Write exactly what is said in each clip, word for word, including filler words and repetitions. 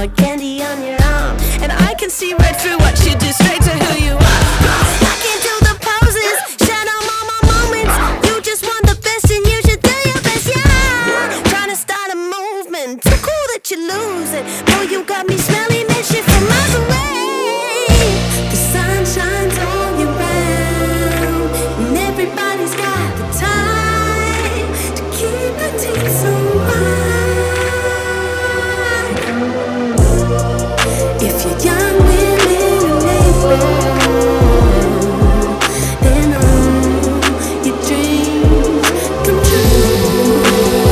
like candy on your arm. And I can see right through what you do, straight to who you are. I can't do the poses, shut on all my moments. You just want the best and you should do your best, yeah. Trying to start a movement, too cool that you lose it. Boy, you got me smelling that shit from miles away. The sun shines all year round, and everybody's got the time to keep the teeth so wide. If you're young, willing, and able, then all your dreams come true.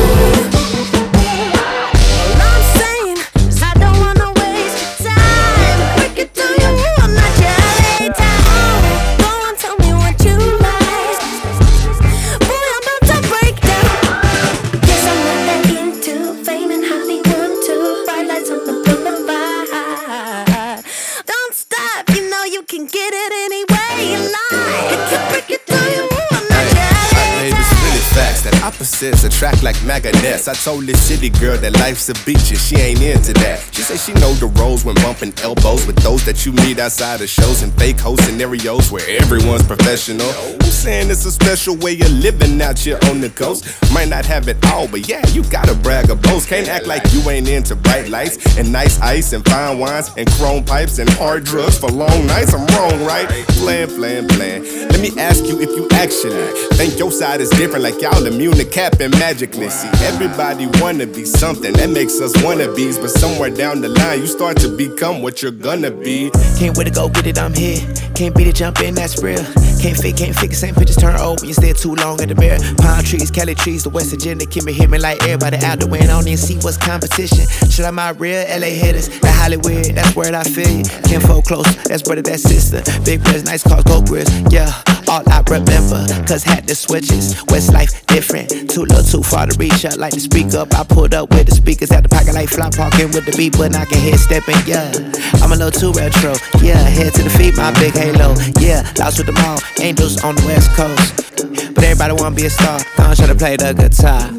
All I'm saying is I don't wanna waste your time. Quick it to you, I'm not your late time. Go on, tell me what you like. Boy, I'm about to break down. Guess I'm not that into fame in Hollywood too. Bright lights on the boulevard. Don't stop, you know you can get it any way you like. I can break it to you, I'm not your Hey, late it's really facts that opposites attract like magnets. I told this city girl that life's a beach and she ain't into that. She say she know the roles when bumping elbows with those that you meet outside of shows and fake host scenarios where everyone's professional. I'm saying it's a special way of living out here on the coast. Might not have it all, but yeah, you gotta brag or boast. Can't act like you ain't into bright lights and nice ice and fine wines and chrome pipes and hard drugs for long nights. I'm wrong, right? Plan, plan, plan. Let me ask you if you actually think your side is different, like y'all immune to cap and magicness. See, everybody wanna be something, that makes us wannabes, but somewhere down the line you start to become what you're gonna be. Can't wait to go get it, I'm here. Can't beat it, jump in, that's real. Can't fake, can't fake, same pictures turn old when you stay too long in the mirror. Palm trees, Cali trees, the West Virginia keep me hit me like everybody out the way. And I don't even see what's competition. Should I my real L A hitters? That Hollywood, that's where I feel you. Can't fold close, that's brother, that's sister. Big press, nice cars, go grills, yeah. All I remember, cause had the switches. West life different, too little, too far to reach up. Like to speak up, I pulled up with the speakers at the pocket like flop parking with the beat, but I can hear stepping, yeah. I'm a little too retro, yeah. Head to the feet, my big halo, yeah. Lost with them all, angels on the West Coast. But everybody wanna be a star, I'm trying to play the guitar.